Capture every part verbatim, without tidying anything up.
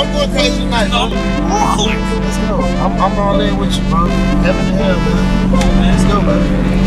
I'm going crazy tonight, bro. Let's go. I'm, I'm all in with you, bro. Heaven to hell, man. Let's go, man.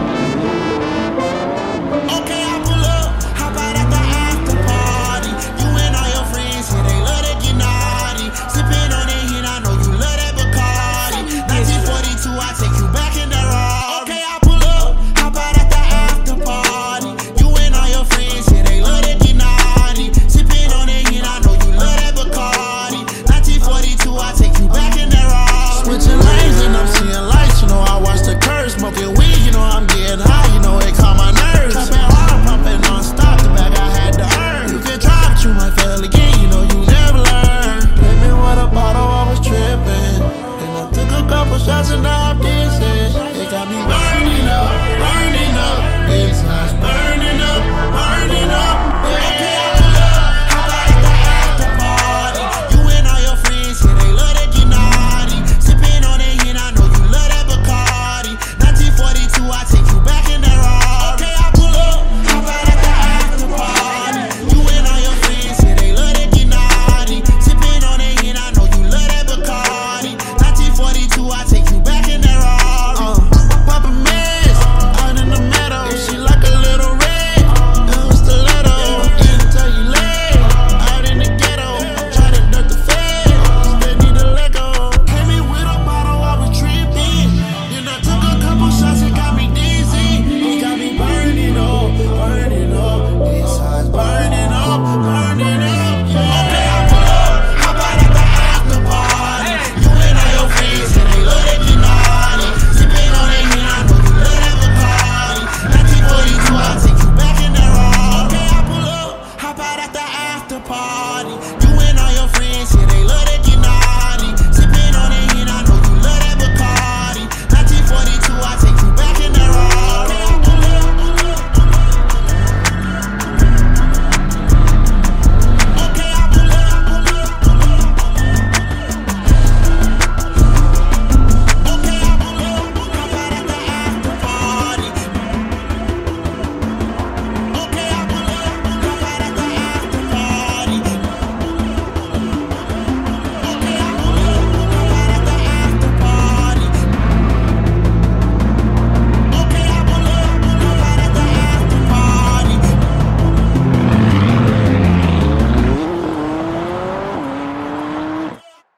Shots and now I'm dancing. They got me burning up, burning up. It's not burning up, burning up. Okay, I pull up. How about at the after party? You and all your friends, yeah, they love that get naughty. Sipping on that hen, I know you love that Bacardi. nineteen forty-two, I take you back in that Rari. Okay, I pull up. How about at the after party? You and all your friends, yeah, they love that get naughty. Sipping on that hen, I know you love that Bacardi. nineteen forty-two, I take you back in that Rari. Uh, Papa Miss, out in the meadow. She like a little red, it was stiletto. Didn't tell you late, out in the ghetto. Try to duck the feds, they need to let go. Came in with a bottle, I was tripping. Then I took a couple shots, it got me dizzy. It got me burning up, burning up. This side's burning up, burning up. Yeah. Okay, I pull up. How about at the after party? You and all your friends, yeah, they love that get naughty. Sipping on that hen, I know you love that Bacardi. nineteen forty-two, I take you back in that Rari. Okay, I pull up. How about at the after party?